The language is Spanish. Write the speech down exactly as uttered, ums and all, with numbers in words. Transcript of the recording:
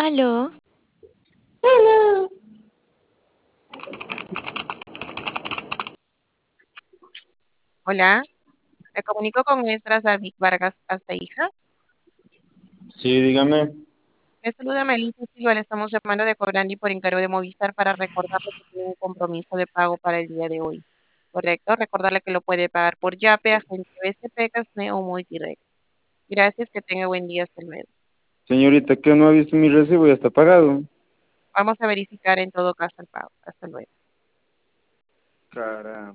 Aló, Hola, me comunico con Esdras David Vargas hasta hija. Sí, dígame. Le saluda Melissa Silva, le estamos llamando de Cobrandi por encargo de Movistar para recordarle que tiene un compromiso de pago para el día de hoy. Correcto, recordarle que lo puede pagar por Yape, agente B C P, Casme o Multirect. Gracias, que tenga buen día, hasta luego. Señorita, ¿que no ha visto mi recibo? Ya está pagado. Vamos a verificar en todo caso el pago. Hasta luego. Caramba.